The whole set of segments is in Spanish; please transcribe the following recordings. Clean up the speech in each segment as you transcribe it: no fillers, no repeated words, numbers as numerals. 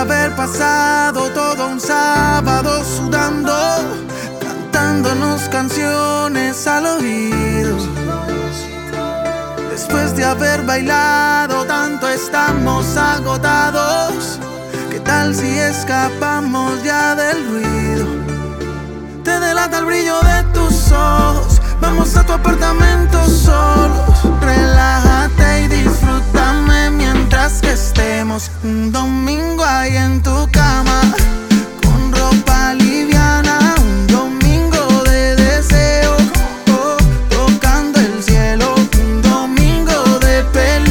haber pasado todo un sábado sudando, cantándonos canciones al oído. Después de haber bailado tanto estamos agotados. ¿Qué tal si escapamos ya del ruido? Te delata el brillo de tus ojos. Vamos a tu apartamento solos. Relájate y disfrútame mientras que estemos un domingo ahí en tu cama, con ropa liviana. Un domingo de deseo, tocando el cielo. Un domingo de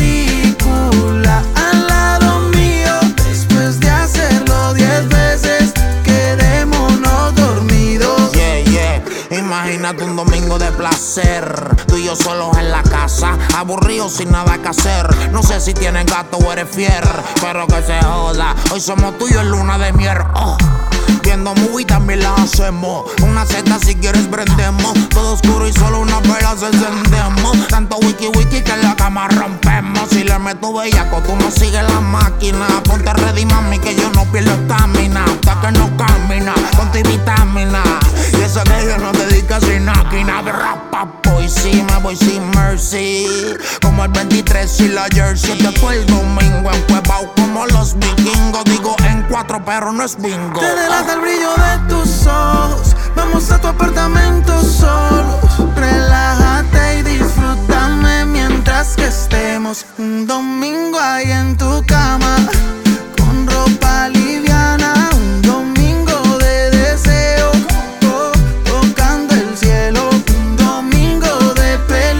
película al lado mío. Después de hacerlo 10 veces, quedémonos dormidos. Imagínate un domingo de placer, tú y yo solos en la casa, aburridos sin nada que hacer. No sé si tienes gato o eres fier, pero que se joda, hoy somos tuyos en luna de miel. Viendo movie también la hacemos. Una seta si quieres prendemos. Todo oscuro y solo una vela se encendemos. Tanto wiki que en la cama rompemos. Si le meto bellaco, tú no sigues la máquina. Ponte ready, mami, que yo no pierdo estamina. Hasta que no camina, con tu vitamina. Y eso que yo no te di casi máquina. Voy sí, me voy sin mercy. Como el 23 y la jersey. Después el domingo encuevao como los vikingos. Digo en 4 pero no es bingo. Te delata el brillo de tus ojos. Vamos a tu apartamento solos. Relájate y disfrútame mientras que estemos un domingo ahí en tu cama, con ropa liviana. Un domingo de deseo, tocando el cielo. Un domingo de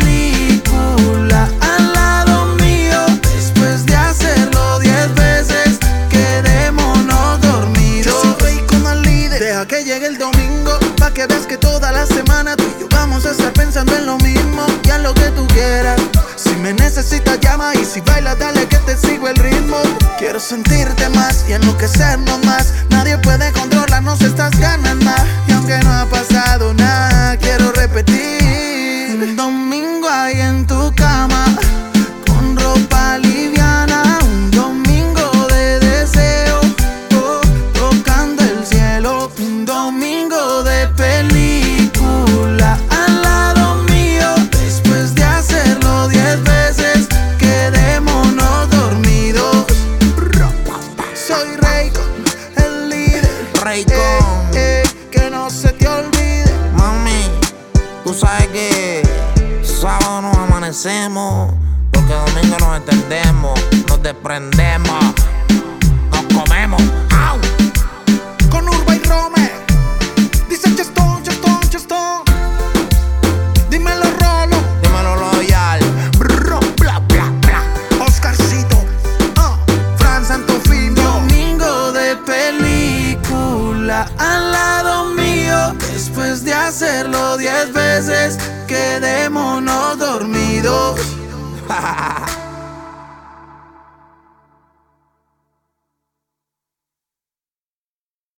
película al lado mío. Después de hacerlo 10 veces, quedémonos dormidos. Yo soy rey con el líder. Deja que llegue el domingo, pa' que veas que toda la semana tú y yo vamos a estar pensando en lo mismo y en lo que tú quieras. Si me necesitas llama, y si bailas dale que te sigo el ritmo. Quiero sentirte más y enloquecernos más. Nadie puede controlarnos estas ganas más. Y aunque no ha pasado nada, quiero repetir un domingo ahí en tu cama, con ropa liviana. Un domingo de deseo, tocando el cielo. Un domingo de película al lado mío. Después de hacerlo 10 veces, quedémonos dormidos. Soy Raycon, el líder. Raycon, que no se te olvide. mami, tú sabes que sábado nos amanecemos, porque domingo nos entendemos, nos desprendemos, nos comemos. ¡Au! Con Urba y Rome. Dice Chestón, Chestón, Chestón. Dímelo Rolo, Dímelo loyal. Bla, bla, bla. Oscarcito, Fran Santofimio. Domingo de película al lado mío. Después de hacerlo 10 veces, quedémonos